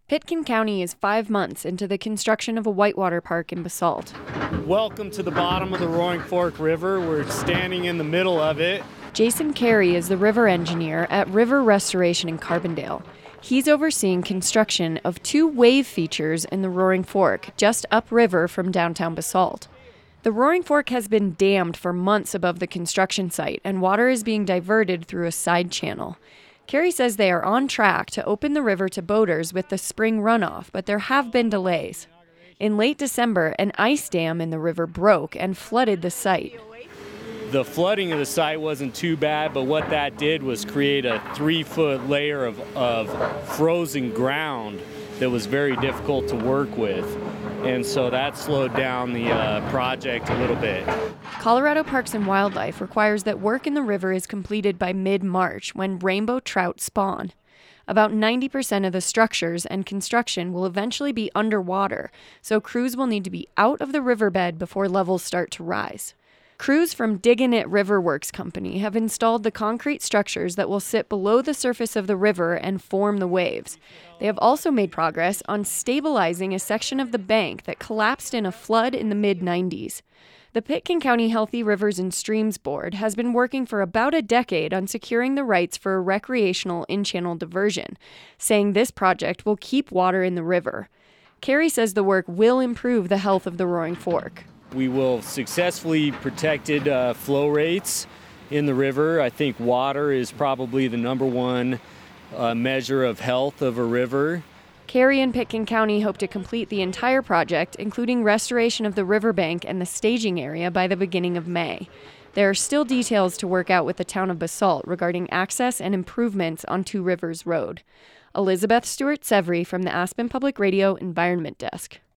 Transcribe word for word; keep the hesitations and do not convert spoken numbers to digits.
Pitkin County is five months into the construction of a whitewater park in Basalt. Welcome to the bottom of the Roaring Fork River. We're standing in the middle of it. Jason Carey is the river engineer at River Restoration in Carbondale. He's overseeing construction of two wave features in the Roaring Fork, just upriver from downtown Basalt. The Roaring Fork has been dammed for months above the construction site, and water is being diverted through a side channel. Carey says they are on track to open the river to boaters with the spring runoff, but there have been delays. In late December, an ice dam in the river broke and flooded the site. The flooding of the site wasn't too bad, but what that did was create a three-foot layer of, of frozen ground that was very difficult to work with. And so that slowed down the uh, project a little bit. Colorado Parks and Wildlife requires that work in the river is completed by mid-March when rainbow trout spawn. About ninety percent of the structures and construction will eventually be underwater, so crews will need to be out of the riverbed before levels start to rise. Crews from Diggin' It River Works Company have installed the concrete structures that will sit below the surface of the river and form the waves. They have also made progress on stabilizing a section of the bank that collapsed in a flood in the mid nineties. The Pitkin County Healthy Rivers and Streams Board has been working for about a decade on securing the rights for a recreational in-channel diversion, saying this project will keep water in the river. Carey says the work will improve the health of the Roaring Fork. We will successfully protected uh, flow rates in the river. I think water is probably the number one uh, measure of health of a river. Carey and Pitkin County hope to complete the entire project, including restoration of the riverbank and the staging area, by the beginning of May. There are still details to work out with the town of Basalt regarding access and improvements on Two Rivers Road. Elizabeth Stewart-Severy from the Aspen Public Radio Environment Desk.